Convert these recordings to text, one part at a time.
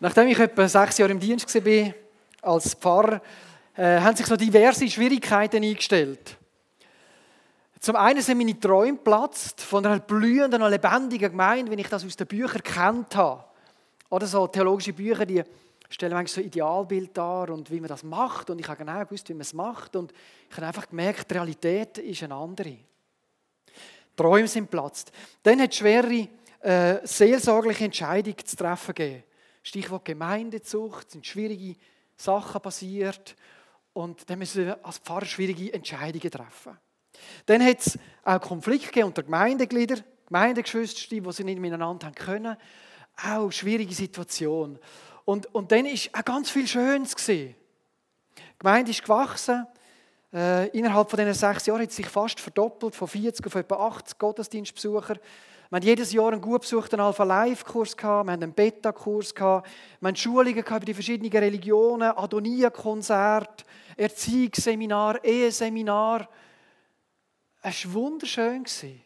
Nachdem ich etwa 6 Jahre im Dienst war als Pfarrer, haben sich so diverse Schwierigkeiten eingestellt. Zum einen sind meine Träume geplatzt von einer blühenden und lebendigen Gemeinde, wie ich das aus den Büchern kennt habe. Oder so theologische Bücher, die stellen manchmal so ein Idealbild dar und wie man das macht. Und ich habe genau gewusst, wie man es macht. Und ich habe einfach gemerkt, die Realität ist eine andere. Die Träume sind geplatzt. Dann hat es schwere seelsorgliche Entscheidungen zu treffen gegeben. Stichwort Gemeindezucht, es sind schwierige Sachen passiert. Und dann müssen wir als Pfarrer schwierige Entscheidungen treffen. Dann hat es auch Konflikte gegeben unter Gemeindegliedern, Gemeindegeschwister, die sie nicht miteinander haben können. Auch eine schwierige Situation. Und dann war auch ganz viel Schönes. Die Gemeinde ist gewachsen. Innerhalb von diesen 6 Jahren hat es sich fast verdoppelt, von 40 auf etwa 80 Gottesdienstbesucher. Wir hatten jedes Jahr einen gut besuchten Alpha-Live-Kurs, wir hatten einen Beta-Kurs, wir hatten Schulungen über die verschiedenen Religionen, Adonia-Konzerte, Erziehungsseminar, Eheseminar. Es war wunderschön.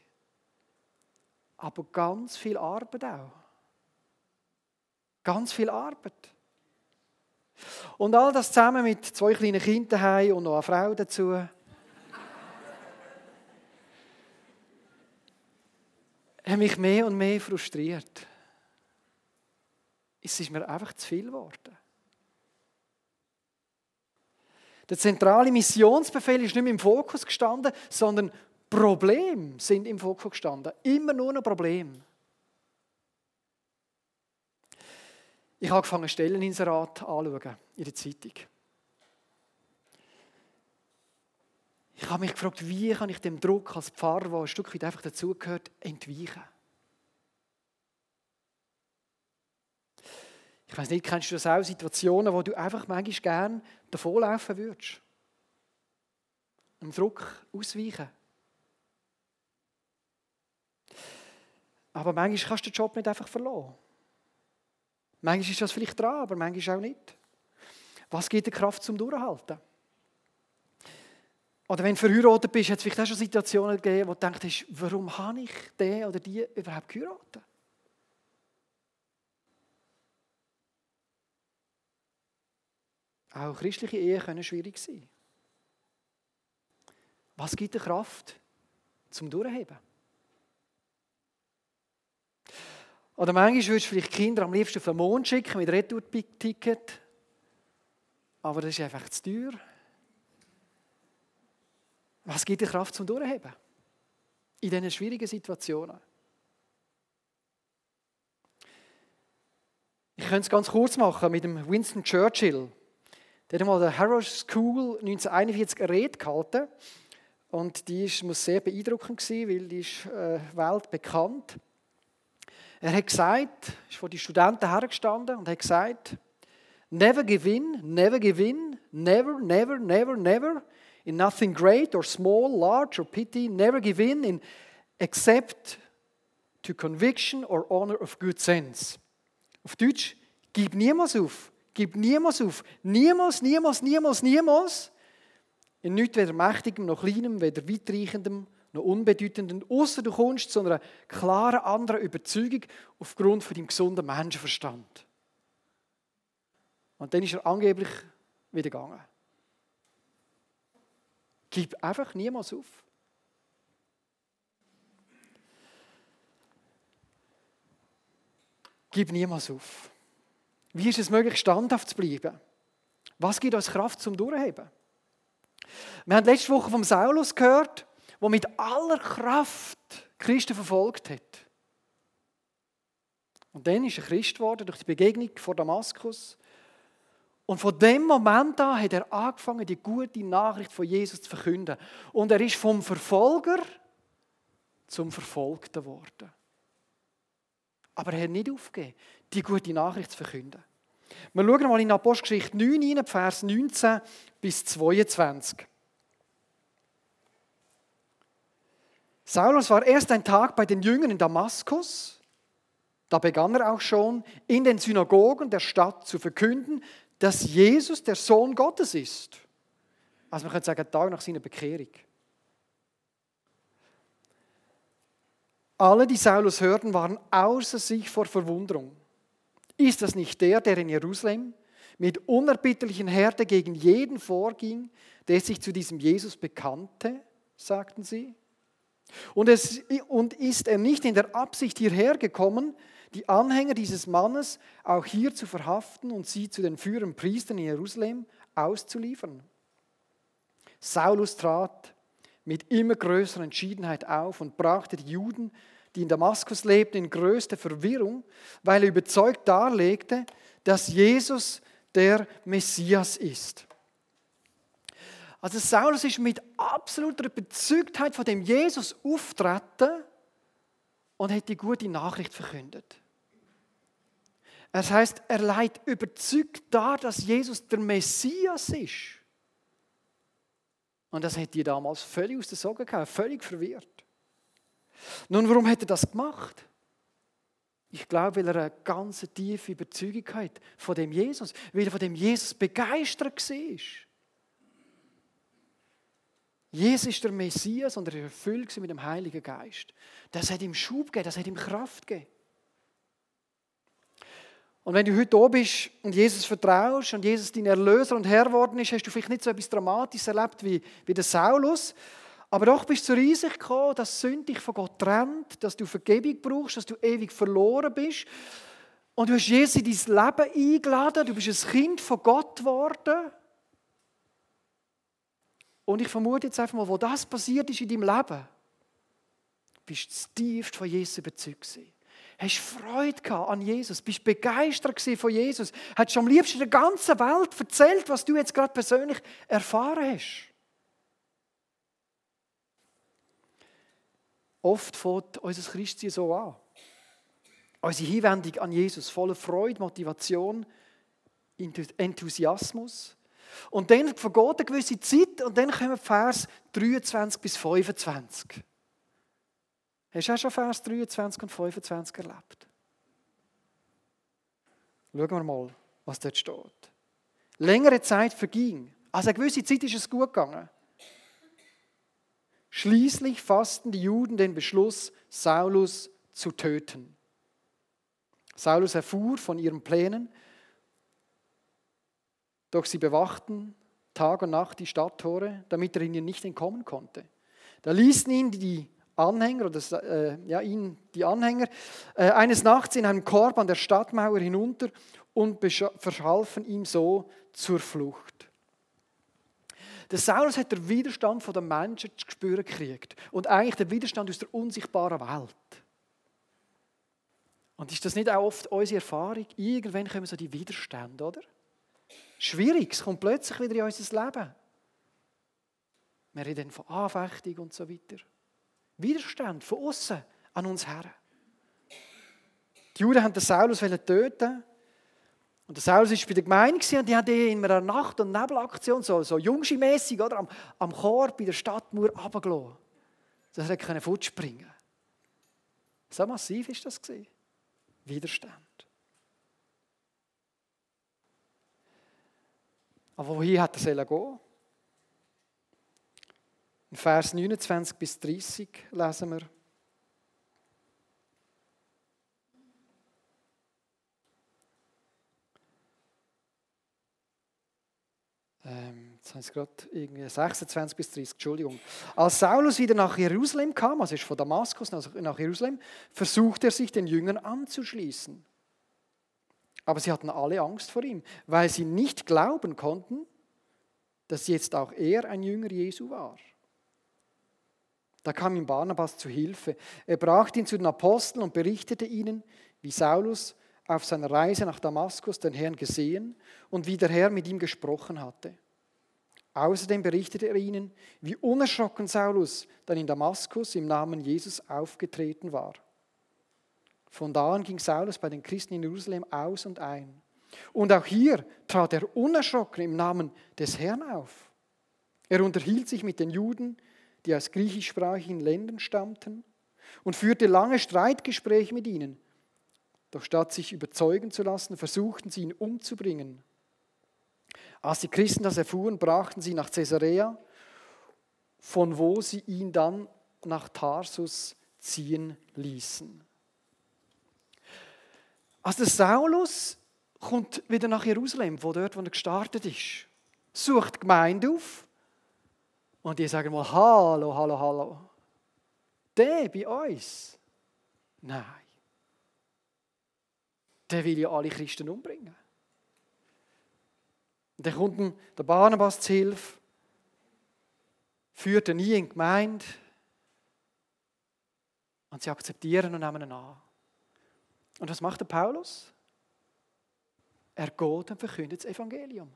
Aber ganz viel Arbeit auch. Ganz viel Arbeit. Und all das zusammen mit 2 kleinen Kindern daheim und noch eine Frau dazu. Hat mich mehr und mehr frustriert. Es ist mir einfach zu viel geworden. Der zentrale Missionsbefehl ist nicht mehr im Fokus gestanden, sondern Probleme sind im Fokus gestanden. Immer nur noch Probleme. Ich habe angefangen, Stelleninserat anzuschauen in der Zeitung. Ich habe mich gefragt, wie kann ich dem Druck als Pfarrer, der ein Stück weit einfach dazugehört, entweichen? Ich weiss nicht, kennst du das auch, Situationen, wo du einfach manchmal gerne davonlaufen würdest? Dem Druck ausweichen. Aber manchmal kannst du den Job nicht einfach verlassen. Manchmal ist das vielleicht dran, aber manchmal auch nicht. Was gibt dir Kraft zum Durchhalten? Oder wenn du verheiratet bist, hat es vielleicht auch schon Situationen gegeben, wo du denkst, warum habe ich den oder die überhaupt geheiratet? Auch christliche Ehen können schwierig sein. Was gibt dir Kraft zum Durchheben? Oder manchmal würdest du vielleicht Kinder am liebsten auf den Mond schicken mit Retour-Ticket. Aber das ist einfach zu teuer. Was gibt dir Kraft zum Durchheben? In diesen schwierigen Situationen. Ich könnte es ganz kurz machen mit dem Winston Churchill. Der hat mal der Harrow School 1941 eine Rede gehalten. Und die muss sehr beeindruckend sein, weil die ist weltbekannt. Er hat gesagt, ist vor die Studenten hergestanden und hat gesagt, never give in, never give in, never, never, never, never, in nothing great or small, large or petty, never give in except to conviction or honor of good sense. Auf Deutsch, gib niemals auf, gib niemals auf, niemals, niemals, niemals, niemals, in nichts weder Mächtigem noch Kleinem, weder Weitreichendem noch Unbedeutendem, ausser du kommst zu einer klaren anderen Überzeugung aufgrund von deinem gesunden Menschenverstand. Und dann ist er angeblich wieder gegangen. Gib einfach niemals auf. Gib niemals auf. Wie ist es möglich, standhaft zu bleiben? Was gibt uns Kraft zum Durchheben? Wir haben letzte Woche vom Saulus gehört, der mit aller Kraft Christen verfolgt hat. Und dann ist er Christ geworden durch die Begegnung vor Damaskus. Und von dem Moment an hat er angefangen, die gute Nachricht von Jesus zu verkünden. Und er ist vom Verfolger zum Verfolgten geworden. Aber er hat nicht aufgegeben, die gute Nachricht zu verkünden. Wir schauen mal in Apostelgeschichte 9 rein, Vers 19 bis 22. Saulus war erst ein Tag bei den Jüngern in Damaskus. Da begann er auch schon, in den Synagogen der Stadt zu verkünden, dass Jesus der Sohn Gottes ist. Also man könnte sagen, Tag nach seiner Bekehrung. Alle, die Saulus hörten, waren außer sich vor Verwunderung. Ist das nicht der, der in Jerusalem mit unerbittlichen Härte gegen jeden vorging, der sich zu diesem Jesus bekannte, sagten sie. Und ist er nicht in der Absicht hierher gekommen, die Anhänger dieses Mannes auch hier zu verhaften und sie zu den führenden Priestern in Jerusalem auszuliefern? Saulus trat mit immer größerer Entschiedenheit auf und brachte die Juden, die in Damaskus lebten, in größte Verwirrung, weil er überzeugt darlegte, dass Jesus der Messias ist. Also Saulus ist mit absoluter Überzeugtheit von dem Jesus auftreten und hat die gute Nachricht verkündet. Das heißt, er legt überzeugt dar, dass Jesus der Messias ist. Und das hat die damals völlig aus den Socken gehauen, völlig verwirrt. Nun, warum hat er das gemacht? Ich glaube, weil er eine ganz tiefe Überzeugung hat von dem Jesus, weil er von dem Jesus begeistert war. Jesus ist der Messias und er war erfüllt mit dem Heiligen Geist. Das hat ihm Schub gegeben, das hat ihm Kraft gegeben. Und wenn du heute hier bist und Jesus vertraust und Jesus dein Erlöser und Herr geworden ist, hast du vielleicht nicht so etwas Dramatisches erlebt wie der Saulus, aber doch bist du zur Einsicht gekommen, dass Sünde dich von Gott trennt, dass du Vergebung brauchst, dass du ewig verloren bist. Und du hast Jesus in dein Leben eingeladen, du bist ein Kind von Gott geworden. Und ich vermute jetzt einfach mal, wo das passiert ist in deinem Leben, bist du zutiefst von Jesus überzeugt gewesen. Hast Freude gehabt an Jesus, bist begeistert von Jesus, hast am liebsten der ganzen Welt erzählt, was du jetzt gerade persönlich erfahren hast. Oft fängt unser Christsein so an. Unsere Hinwendung an Jesus, voller Freude, Motivation, Enthusiasmus. Und dann vergeht eine gewisse Zeit und dann kommen Vers 23 bis 25. Hast du auch schon Vers 23 und 25 erlebt? Schauen wir mal, was dort steht. Längere Zeit verging. Also eine gewisse Zeit ist es gut gegangen. Schließlich fassten die Juden den Beschluss, Saulus zu töten. Saulus erfuhr von ihren Plänen, doch sie bewachten Tag und Nacht die Stadttore, damit er ihnen nicht entkommen konnte. Da ließen ihn die Anhänger eines Nachts in einem Korb an der Stadtmauer hinunter und verhalfen ihm so zur Flucht. Der Saulus hat den Widerstand der Menschen zu spüren gekriegt und eigentlich den Widerstand aus der unsichtbaren Welt. Und ist das nicht auch oft unsere Erfahrung? Irgendwann kommen so die Widerstände, oder? Schwierig, es kommt plötzlich wieder in unser Leben. Wir reden von Anfechtung und so weiter. Widerstand von außen an uns her. Die Juden wollten den Saulus töten. Und der Saulus war bei der Gemeinde und die haben ihn in einer Nacht- und Nebelaktion, so Jungschi-mässig, am Korb bei der Stadtmauer runtergelassen. Dass er fortspringen konnte. So massiv war das. Widerstand. Aber wohin hat er gehen? In Vers 29 bis 30 lesen wir. Jetzt habe ich gerade irgendwie 26 bis 30, Entschuldigung. Als Saulus wieder nach Jerusalem kam, also ist von Damaskus nach Jerusalem, versuchte er sich den Jüngern anzuschließen. Aber sie hatten alle Angst vor ihm, weil sie nicht glauben konnten, dass jetzt auch er ein Jünger Jesu war. Da kam ihm Barnabas zu Hilfe. Er brachte ihn zu den Aposteln und berichtete ihnen, wie Saulus auf seiner Reise nach Damaskus den Herrn gesehen und wie der Herr mit ihm gesprochen hatte. Außerdem berichtete er ihnen, wie unerschrocken Saulus dann in Damaskus im Namen Jesus aufgetreten war. Von da an ging Saulus bei den Christen in Jerusalem aus und ein. Und auch hier trat er unerschrocken im Namen des Herrn auf. Er unterhielt sich mit den Juden, die aus griechischsprachigen Ländern stammten, und führte lange Streitgespräche mit ihnen. Doch statt sich überzeugen zu lassen, versuchten sie ihn umzubringen. Als die Christen das erfuhren, brachten sie nach Caesarea, von wo sie ihn dann nach Tarsus ziehen ließen. Also der Saulus kommt wieder nach Jerusalem, von dort, wo er gestartet ist. Sucht die Gemeinde auf und die sagen mal, hallo, hallo, hallo. Der bei uns? Nein. Der will ja alle Christen umbringen. Und dann kommt ihm der Barnabas zu Hilfe, führt ihn nie in die Gemeinde und sie akzeptieren und nehmen ihn an. Und was macht der Paulus? Er geht und verkündet das Evangelium.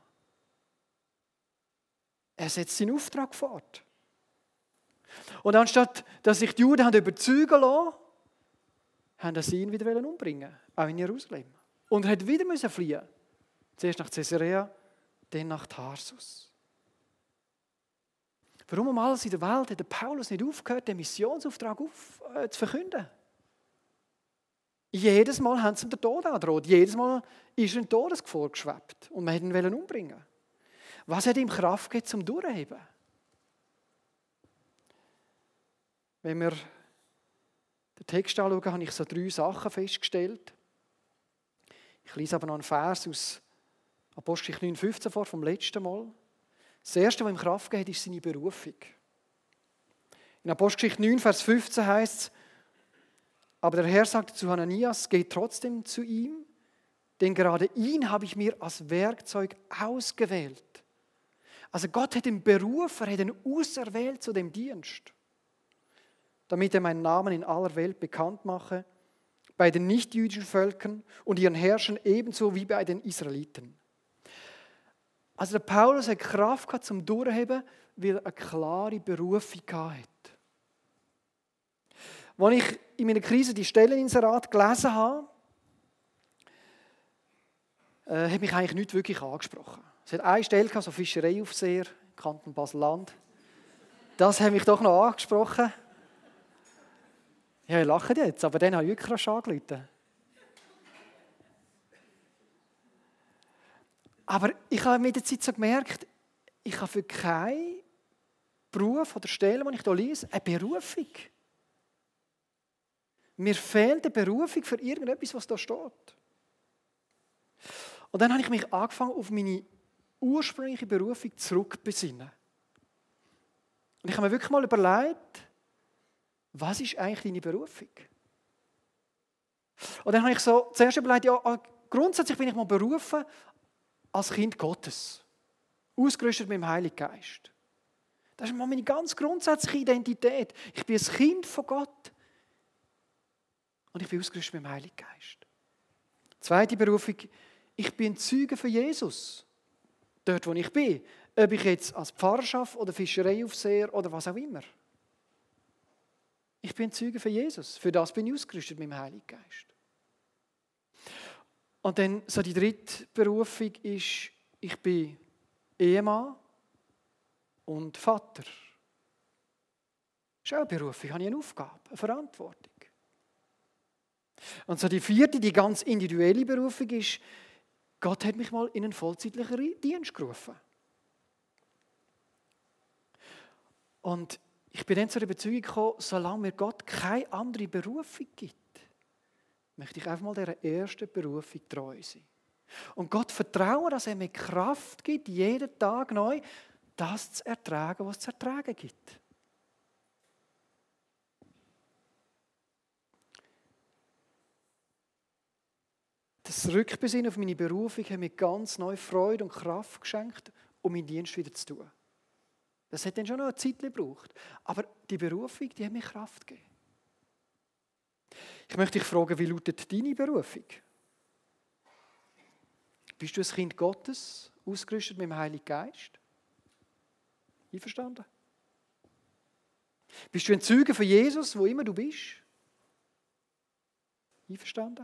Er setzt seinen Auftrag fort. Und anstatt dass sich die Juden überzeugen lassen, haben sie ihn wieder umbringen, auch in Jerusalem. Und er hat wieder fliehen. Zuerst nach Caesarea, dann nach Tarsus. Warum um alles in der Welt hat der Paulus nicht aufgehört, den Missionsauftrag zu verkünden? Jedes Mal haben sie ihm den Tod angedroht. Jedes Mal ist er in Todesgefahr geschwebt und man wollte ihn umbringen. Was hat ihm Kraft gegeben, zum Durchheben? Wenn wir den Text anschauen, habe ich so 3 Sachen festgestellt. Ich lese aber noch einen Vers aus Apostelgeschichte 9,15 vor, vom letzten Mal. Das Erste, was ihm Kraft gegeben hat, ist seine Berufung. In Apostelgeschichte 9, Vers 15 heißt es, aber der Herr sagte zu Hananias, geht trotzdem zu ihm, denn gerade ihn habe ich mir als Werkzeug ausgewählt. Also Gott hat ihn berufen, er hat ihn auserwählt zu dem Dienst, damit er meinen Namen in aller Welt bekannt mache, bei den nichtjüdischen Völkern und ihren Herrschern ebenso wie bei den Israeliten. Also der Paulus hat Kraft gehabt zum Durchheben, weil er eine klare Berufung hatte. Als ich in meiner Krise die Stelleninserat gelesen habe, hat mich eigentlich nicht wirklich angesprochen. Es hat eine Stelle gehabt, so Fischereiaufseher, Kanton Basel-Land. Das hat mich doch noch angesprochen. Ja, ihr lacht jetzt, aber dann habe ich wirklich rasch angerufen. Aber ich habe mit der Zeit so gemerkt, ich habe für keinen Beruf oder Stelle, die ich hier lese, eine Berufung. Mir fehlt eine Berufung für irgendetwas, was da steht. Und dann habe ich mich angefangen, auf meine ursprüngliche Berufung zurückbesinnen. Und ich habe mir wirklich mal überlegt, was ist eigentlich deine Berufung? Und dann habe ich so zuerst überlegt, ja, grundsätzlich bin ich mal berufen als Kind Gottes. Ausgerüstet mit dem Heiligen Geist. Das ist mal meine ganz grundsätzliche Identität. Ich bin ein Kind von Gott. Und ich bin ausgerüstet mit dem Heiligen Geist. Zweite Berufung, ich bin Zeuge für Jesus. Dort, wo ich bin. Ob ich jetzt als Pfarrer arbeite oder Fischereiaufseher oder was auch immer. Ich bin Zeuge für Jesus. Für das bin ich ausgerüstet mit dem Heiligen Geist. Und dann so die dritte Berufung ist, ich bin Ehemann und Vater. Das ist auch eine Berufung, ich habe eine Aufgabe, eine Verantwortung. Und so die vierte, die ganz individuelle Berufung ist, Gott hat mich mal in einen vollzeitlichen Dienst gerufen. Und ich bin dann zur Überzeugung gekommen, solange mir Gott keine andere Berufung gibt, möchte ich einfach mal dieser ersten Berufung treu sein. Und Gott vertrauen, dass er mir Kraft gibt, jeden Tag neu, das zu ertragen, was es zu ertragen gibt. Das Rückbesinnen auf meine Berufung hat mir ganz neue Freude und Kraft geschenkt, um meinen Dienst wieder zu tun. Das hat dann schon noch eine Zeit gebraucht. Aber die Berufung, die hat mir Kraft gegeben. Ich möchte dich fragen, wie lautet deine Berufung? Bist du ein Kind Gottes, ausgerüstet mit dem Heiligen Geist? Einverstanden? Bist du ein Zeuge von Jesus, wo immer du bist? Einverstanden?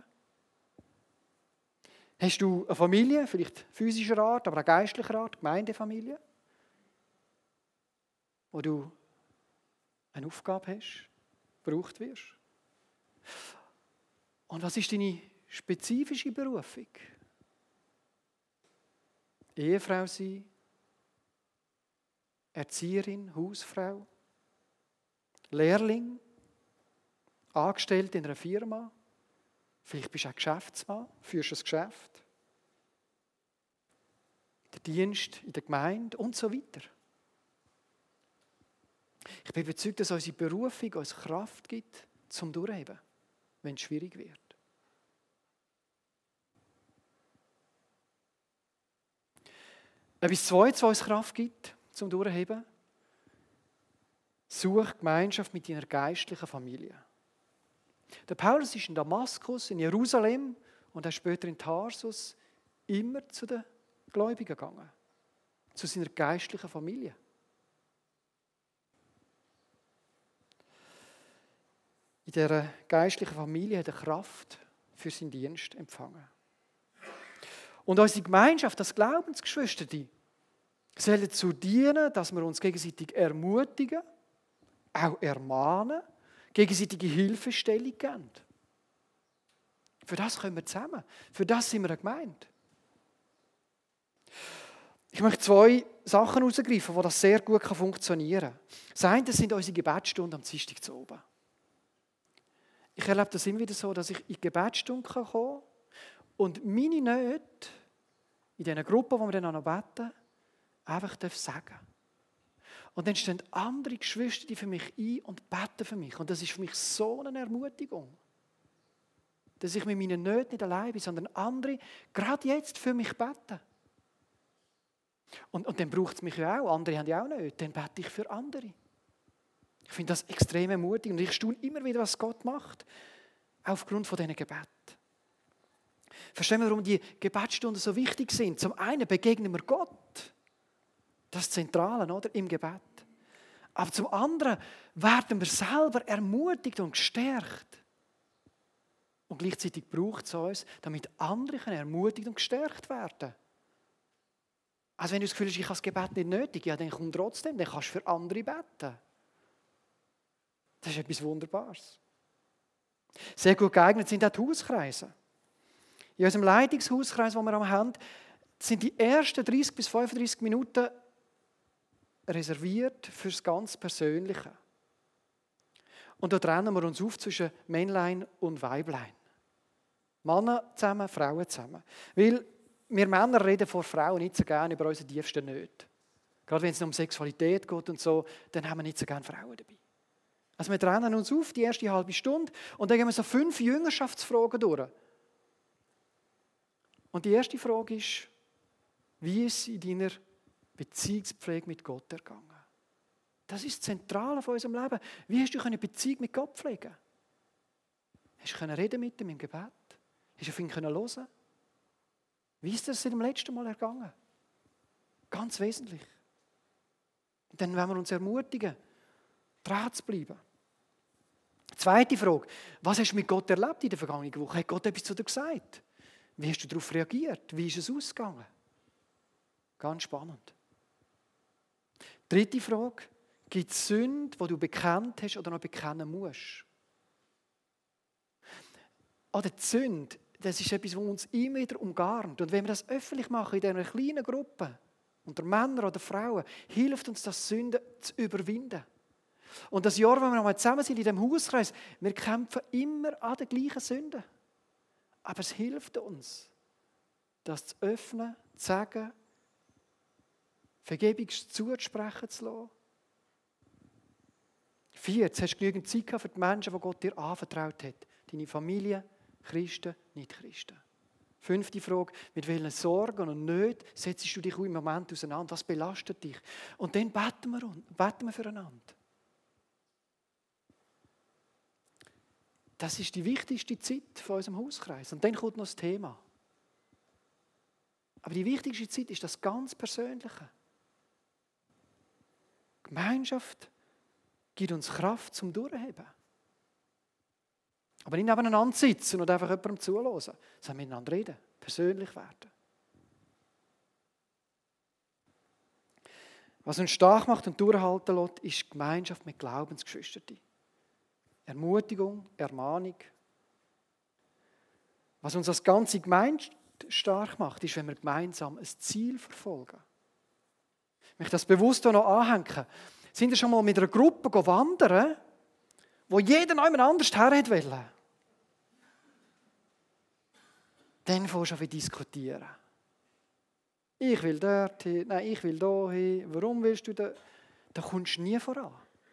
Hast du eine Familie, vielleicht physischer Art, aber auch geistlicher Art, Gemeindefamilie, wo du eine Aufgabe hast, gebraucht wirst? Und was ist deine spezifische Berufung? Ehefrau sein, Erzieherin, Hausfrau, Lehrling, Angestellte in einer Firma, Vielleicht bist du auch Geschäftsmann, führst ein Geschäft. Der Dienst in der Gemeinde und so weiter. Ich bin überzeugt, dass unsere Berufung uns Kraft gibt, zum Durchheben, wenn es schwierig wird. Etwas Zweites, was uns Kraft gibt, zum Durchheben: Such Gemeinschaft mit deiner geistlichen Familie. Der Paulus ist in Damaskus, in Jerusalem und auch später in Tarsus immer zu den Gläubigen gegangen. Zu seiner geistlichen Familie. In dieser geistlichen Familie hat er Kraft für seinen Dienst empfangen. Und unsere Gemeinschaft, das Glaubensgeschwister, soll dazu dienen, dass wir uns gegenseitig ermutigen, auch ermahnen, gegenseitige Hilfestellung geben. Für das können wir zusammen. Für das sind wir eine Gemeinde. Ich möchte 2 Sachen herausgreifen, wo das sehr gut funktionieren kann. Das eine sind unsere Gebetsstunden am Dienstag zu oben. Ich erlebe das immer wieder so, dass ich in die Gebetsstunde kommen kann und meine Nöte in diesen Gruppen, wo wir dann noch beten, einfach sagen darf. Und dann stehen andere Geschwister für mich ein und beten für mich. Und das ist für mich so eine Ermutigung. Dass ich mit meinen Nöten nicht allein bin, sondern andere gerade jetzt für mich beten. Und dann braucht es mich ja auch. Andere haben ja auch Nöte. Dann bete ich für andere. Ich finde das extrem ermutigend. Und ich staune immer wieder, was Gott macht, aufgrund von diesen Gebeten. Verstehen wir, warum die Gebetsstunden so wichtig sind? Zum einen begegnen wir Gott. Das ist das Zentrale, oder? Im Gebet. Aber zum anderen werden wir selber ermutigt und gestärkt. Und gleichzeitig braucht es uns, damit andere ermutigt und gestärkt werden. Also wenn du das Gefühl hast, ich habe das Gebet nicht nötig, ja, dann komm trotzdem, dann kannst du für andere beten. Das ist etwas Wunderbares. Sehr gut geeignet sind auch die Hauskreise. In unserem Leitungshauskreis, den wir haben, sind die ersten 30 bis 35 Minuten reserviert für das ganz Persönliche. Und da trennen wir uns auf zwischen Männlein und Weiblein. Männer zusammen, Frauen zusammen. Weil wir Männer reden vor Frauen nicht so gerne über unsere tiefsten Nöte. Gerade wenn es um Sexualität geht und so, dann haben wir nicht so gerne Frauen dabei. Also wir trennen uns auf, die erste halbe Stunde, und dann gehen wir so 5 Jüngerschaftsfragen durch. Und die erste Frage ist: Wie ist es in deiner Beziehungspflege mit Gott ergangen? Das ist das Zentrale von unserem Leben. Wie hast du eine Beziehung mit Gott pflegen? Hast du reden mit ihm im Gebet? Hast du auf ihn hören? Wie ist das seit dem letzten Mal ergangen? Ganz wesentlich. Und dann wollen wir uns ermutigen, dran zu bleiben. Zweite Frage: Was hast du mit Gott erlebt in der vergangenen Woche? Hat Gott etwas zu dir gesagt? Wie hast du darauf reagiert? Wie ist es ausgegangen? Ganz spannend. Dritte Frage: Gibt es Sünde, die du bekannt hast oder noch bekennen musst? Oder die Sünde, das ist etwas, was uns immer wieder umgarnt. Und wenn wir das öffentlich machen, in dieser kleinen Gruppe, unter Männern oder Frauen, hilft uns das, Sünden zu überwinden. Und das Jahr, wo wir nochmal zusammen sind in diesem Hauskreis, wir kämpfen immer an den gleichen Sünden. Aber es hilft uns, das zu öffnen, zu sagen, Vergebung zuzusprechen zu lassen. 4. Jetzt hast du genügend Zeit gehabt für die Menschen, die Gott dir anvertraut hat. Deine Familie, Christen, Nicht-Christen. 5. Frage: Mit welchen Sorgen und Nöten setzt du dich im Moment auseinander? Was belastet dich? Und dann beten wir füreinander. Das ist die wichtigste Zeit von unserem Hauskreis. Und dann kommt noch das Thema. Aber die wichtigste Zeit ist das ganz Persönliche. Gemeinschaft gibt uns Kraft zum Durchheben. Aber nicht nebeneinander sitzen und einfach jemandem zuhören, sondern miteinander reden, persönlich werden. Was uns stark macht und durchhalten lässt, ist die Gemeinschaft mit Glaubensgeschwistern. Ermutigung, Ermahnung. Was uns als ganze Gemeinde stark macht, ist, wenn wir gemeinsam ein Ziel verfolgen. Ich möchte das bewusst noch anhängen. Sind ihr schon mal mit einer Gruppe wandern, wo jeder noch jemand anders her wollte? dann fängst du an zu diskutieren. Ich will dort hin, nein, ich will da hin. Warum willst du da? Da kommst du nie voran.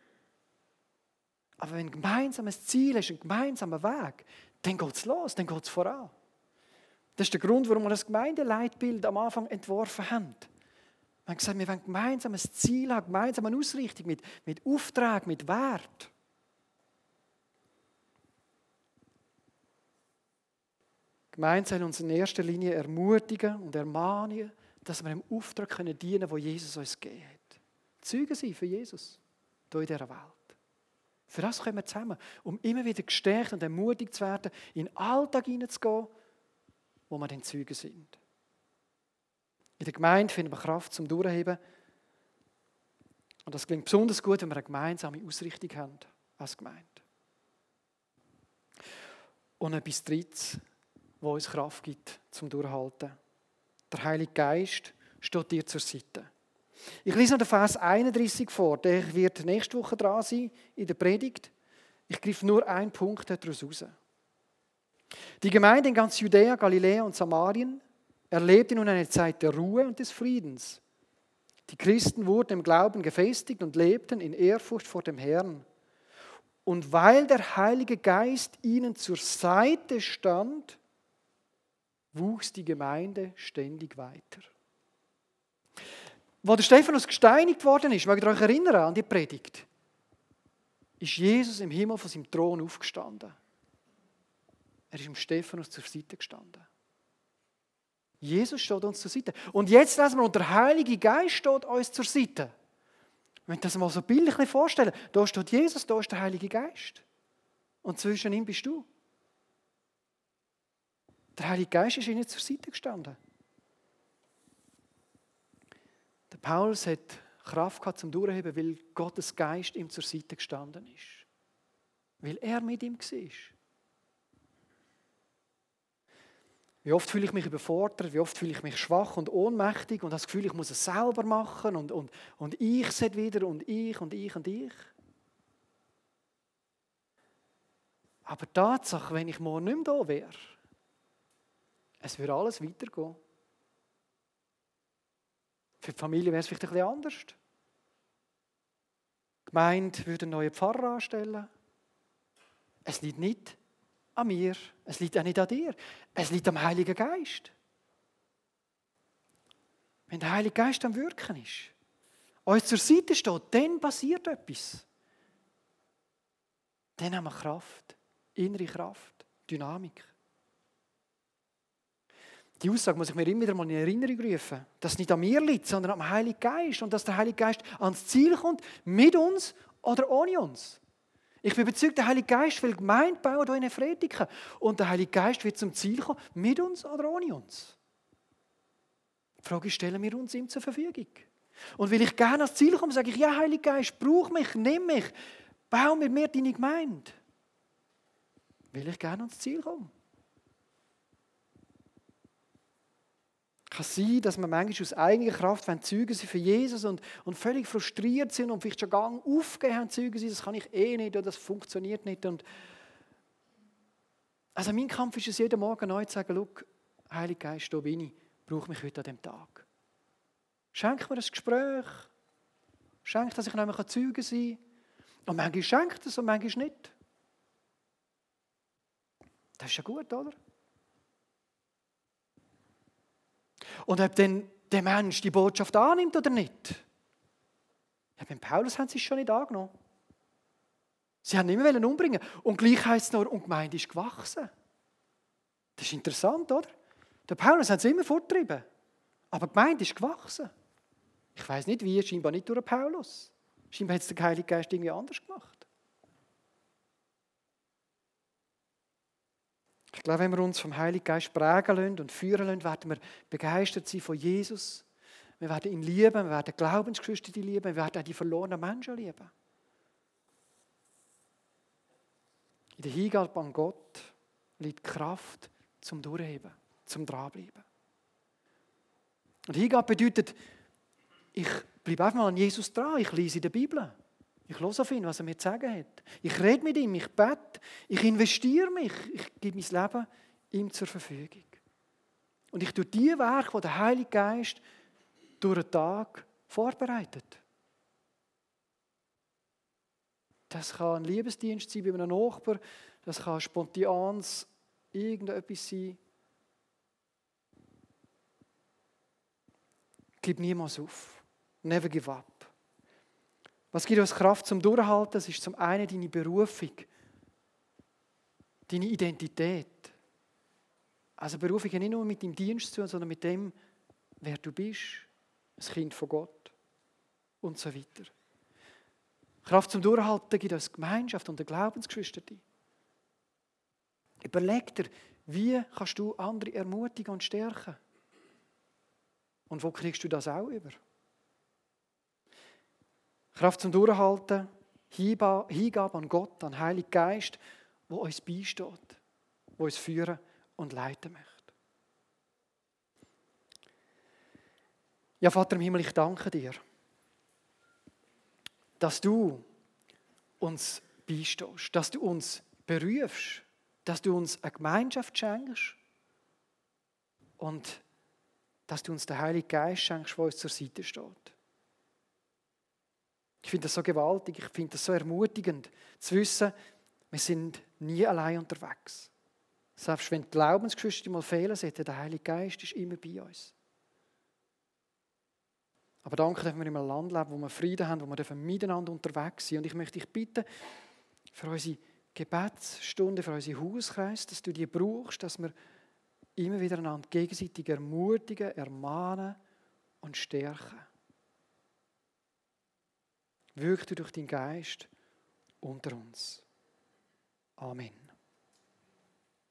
Aber wenn du ein gemeinsames Ziel hast, einen gemeinsamen Weg, dann geht es los, dann geht es voran. Das ist der Grund, warum wir das Gemeindeleitbild am Anfang entworfen haben. Wir haben gesagt, wir wollen gemeinsam ein Ziel haben, gemeinsam eine Ausrichtung mit Auftrag, mit Wert. Die Gemeinde soll uns in erster Linie ermutigen und ermahnen, dass wir im Auftrag dienen können, den Jesus uns gegeben hat. Zeugen sein für Jesus hier in dieser Welt. Für das kommen wir zusammen, um immer wieder gestärkt und ermutigt zu werden, in den Alltag hineinzugehen, wo wir dann Zeugen sind. In der Gemeinde finden wir Kraft zum Durchheben. Und das klingt besonders gut, wenn wir eine gemeinsame Ausrichtung haben als Gemeinde. Und etwas Drittes, was uns Kraft gibt zum Durchhalten. Der Heilige Geist steht dir zur Seite. Ich lese noch den Vers 31 vor, der wird nächste Woche dran sein in der Predigt. Ich greife nur einen Punkt daraus raus. Die Gemeinde in ganz Judäa, Galiläa und Samarien erlebte nun eine Zeit der Ruhe und des Friedens. Die Christen wurden im Glauben gefestigt und lebten in Ehrfurcht vor dem Herrn. Und weil der Heilige Geist ihnen zur Seite stand, wuchs die Gemeinde ständig weiter. Als der Stephanus gesteinigt worden ist, mögt ihr euch erinnern an die Predigt, ist Jesus im Himmel von seinem Thron aufgestanden. Er ist dem Stephanus zur Seite gestanden. Jesus steht uns zur Seite. Und jetzt lesen wir, und der Heilige Geist steht uns zur Seite. Wenn wir das mal so bildlich vorstellen, da steht Jesus, da ist der Heilige Geist. Und zwischen ihm bist du. Der Heilige Geist ist ihnen zur Seite gestanden. Der Paulus hat Kraft gehabt zum Durchheben, weil Gottes Geist ihm zur Seite gestanden ist. Weil er mit ihm war. Wie oft fühle ich mich überfordert, wie oft fühle ich mich schwach und ohnmächtig und das Gefühl, ich muss es selber machen und ich sollte wieder und ich und ich und ich. Aber die Tatsache, wenn ich morgen nicht mehr da wäre, es würde alles weitergehen. Für die Familie wäre es vielleicht ein bisschen anders. Die Gemeinde würde einen neuen Pfarrer anstellen. Es liegt nicht an mir, es liegt auch nicht an dir. Es liegt am Heiligen Geist. Wenn der Heilige Geist am Wirken ist, uns zur Seite steht, dann passiert etwas. Dann haben wir Kraft, innere Kraft, Dynamik. Die Aussage muss ich mir immer wieder mal in Erinnerung rufen, dass es nicht an mir liegt, sondern am Heiligen Geist und dass der Heilige Geist ans Ziel kommt, mit uns oder ohne uns. Ich bin überzeugt, der Heilige Geist will Gemeinde bauen hier in Efretiken und der Heilige Geist wird zum Ziel kommen, mit uns oder ohne uns. Die Frage ist, stellen wir uns ihm zur Verfügung? Und will ich gerne ans Ziel kommen, sage ich, ja, Heiliger Geist, brauch mich, nimm mich, bau mit mir deine Gemeinde. Will ich gerne ans Ziel kommen? Kann sein, dass man manchmal aus eigener Kraft Zeugen sind für Jesus und völlig frustriert sind und vielleicht schon Gang aufgeben haben, Zeugen sind, das kann ich eh nicht oder das funktioniert nicht. Und also mein Kampf ist es, jeden Morgen neu zu sagen, schau, Heiliger Geist, da bin ich, brauche mich heute an diesem Tag. Schenk mir das Gespräch, schenk, dass ich noch einmal Zeugen sein kann. Und manchmal schenkt es und manchmal nicht. Das ist ja gut, oder? Und ob dann der Mensch die Botschaft annimmt oder nicht. Ja, beim Paulus haben sie es schon nicht angenommen. Sie haben ihn immer umbringen. Und gleich heisst es nur, und die Gemeinde ist gewachsen. Das ist interessant, oder? Der Paulus hat es immer fortgetrieben. Aber die Gemeinde ist gewachsen. Ich weiss nicht wie, scheinbar nicht durch den Paulus. Scheinbar hat es der Heilige Geist irgendwie anders gemacht. Ich glaube, wenn wir uns vom Heiligen Geist prägen lassen und führen lassen, werden wir begeistert sein von Jesus. Wir werden ihn lieben, wir werden Glaubensgeschwister lieben, wir werden auch die verlorenen Menschen lieben. In der Hingabe an Gott liegt Kraft zum Durchheben, zum Dranbleiben. Und Hingabe bedeutet, ich bleibe einfach mal an Jesus dran, ich lese in der Bibel. Ich höre auf ihn, was er mir zu sagen hat. Ich rede mit ihm, ich bete, ich investiere mich, ich gebe mein Leben ihm zur Verfügung. Und ich tue die Werke, die der Heilige Geist durch den Tag vorbereitet. Das kann ein Liebesdienst sein bei einem Nachbar, das kann spontanes irgendetwas sein. Gib niemals auf. Never give up. Was gibt uns Kraft zum Durchhalten? Das ist zum einen deine Berufung, deine Identität. Also Berufung hat nicht nur mit deinem Dienst zu tun, sondern mit dem, wer du bist, ein Kind von Gott und so weiter. Kraft zum Durchhalten gibt uns Gemeinschaft und eine Glaubensgeschwister. Überleg dir, wie kannst du andere ermutigen und stärken? Und wo kriegst du das auch über? Kraft zum Durchhalten, Hingabe an Gott, an den Heiligen Geist, der uns beisteht, der uns führen und leiten möchte. Ja, Vater im Himmel, ich danke dir, dass du uns beistehst, dass du uns berufst, dass du uns eine Gemeinschaft schenkst und dass du uns den Heiligen Geist schenkst, der uns zur Seite steht. Ich finde das so gewaltig, ich finde das so ermutigend, zu wissen, wir sind nie allein unterwegs. Selbst wenn die Glaubensgeschwister mal fehlen sollten, der Heilige Geist ist immer bei uns. Aber danke, dass wir in einem Land leben, wo wir Frieden haben, wo wir miteinander unterwegs sind. Und ich möchte dich bitten, für unsere Gebetsstunde, für unsere Hauskreise, dass du die brauchst, dass wir immer wieder einander gegenseitig ermutigen, ermahnen und stärken. Wirk du durch deinen Geist unter uns. Amen.